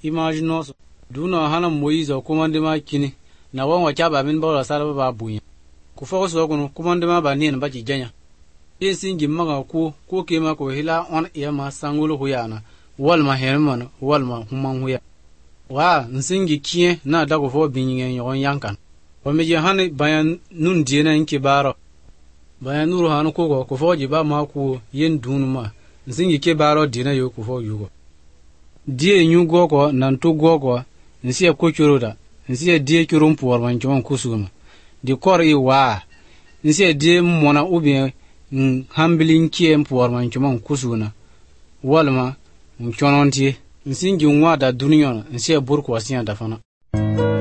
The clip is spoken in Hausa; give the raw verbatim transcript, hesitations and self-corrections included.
imaginoso duna hana Moise komande ma kini na wan wacha ba min ba sala ba bunya ku fo so ko komande ma ba ni ba ji janya e singi maga ku ko ke ma ko hila on iya ma sangulo huyana wal ma herman wal ma humman huya wa nsingi kie na da ko fo binyen yon yankan o me je hane bayan nun diena inke baro bayan nuru hanu ko ko fo ji ba ma ku yen dunuma nsingi ke baro diena yo ko fo yugo die nyu gogo nan to gogo nsiya ko churuda nsiya die churum puwar man chon kusuma di kor i wa nsiya die mona ubi hambilin kie puwar man chon kusuna walma nchononti nsingi nwa da duniya nsiya burku wasiya dafana